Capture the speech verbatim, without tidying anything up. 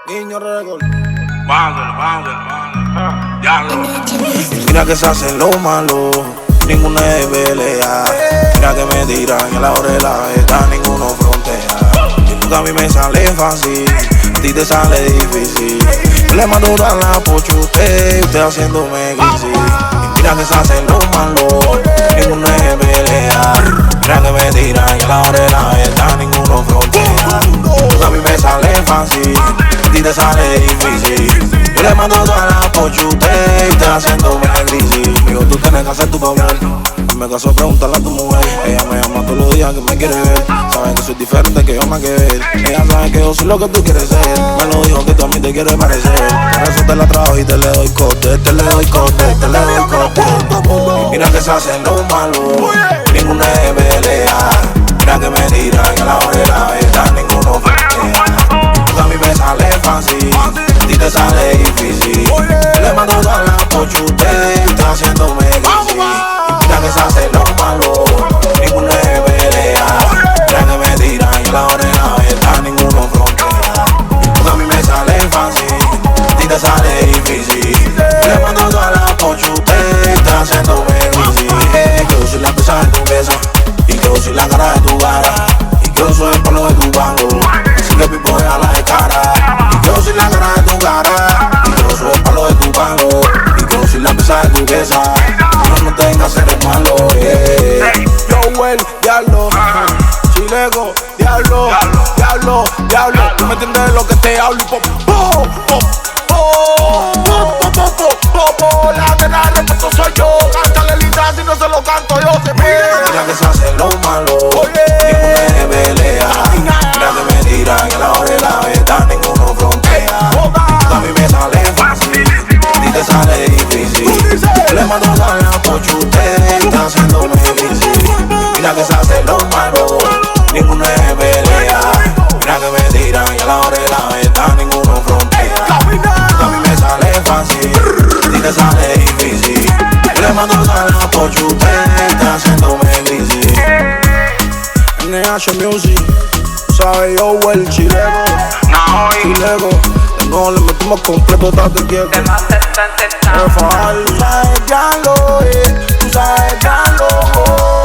Niño Record. Vándalo, vándalo, vándalo. Ya lo. Mira que se hace lo malo, ninguna es pelea. Mira que me tiran y a la hora de la verdad ninguno frontea. Y porque a mí me sale fácil, a ti te sale difícil. Yo le mando toda la pochute y usted haciéndome guisi. Mira que se hace lo malo, ninguna es pelea. Mira que me tiran y a la hora de la verdad ninguno frontea. Porque a mí me sale fácil, a ti te sale difícil. Yo le mando toda la pochute y usted haciéndome guisi. Digo, tú tienes que hacer tu papel. Me caso, pregúntale a tu mujer. Ella me llama todos los días que me quiere ver. Saben que soy diferente, que yo más que ver. Ella sabe que yo soy lo que tú quieres ser. Me lo dijo que tú a mí te quieres parecer. Por eso te la trajo y te le doy cote. Te le doy cote, te le doy cote. Mira que se hacen lo malo, ninguna es pelea. Mira que me tiran y a la hora de la verdad ninguno frontea. Porque a mí me sale fácil, a ti te sale difícil. Le mando toda la pochute y está haciéndome guisi. Mira que se hace lo malo, ninguna es pelea. Mira que me tiran y a la hora de la verdad ninguno frontea. Porque a mí me sale fácil, a ti te sale difícil. Le mando toda la pochute y está haciéndome guisi. Que yo soy la pesa de tu mesa y que yo soy la cara de tu cara y que yo soy el palo de tu palo. Así que pipo a la de cara y que yo soy la cara de tu cara y que yo soy el palo de tu palo y que yo soy la pesa de tu mesa. No tengas que ser malo, yeah. Yo, el diablo, chilego, diablo, diablo, diablo. Tú me entiendes lo que te hablo y po, po, po, po, po, po, po, po, po. La guerra de respeto soy yo. Cántale linda si no se lo canto yo, se pide. Mira que se hace lo malo, ninguna es pelea. Mira que me tiran y a la hora de la verdad ninguno frontea. A mí me sale fácil, a ti te sale difícil. Le mando a la pochute y está haciéndome guisi. Mira que se hace lo malo, ninguna es pelea. Mira que me tiran y a la hora de la verdad ninguno frontea. A mí me sale fácil, a ti te sale difícil. Le mando a la pochute y está haciéndome guisi. N H Music, sabe yo el chilego, chilego. No le metimos completo, date quieto. Por favor, tú sabes ya lo, eh, tú sabes ya lo.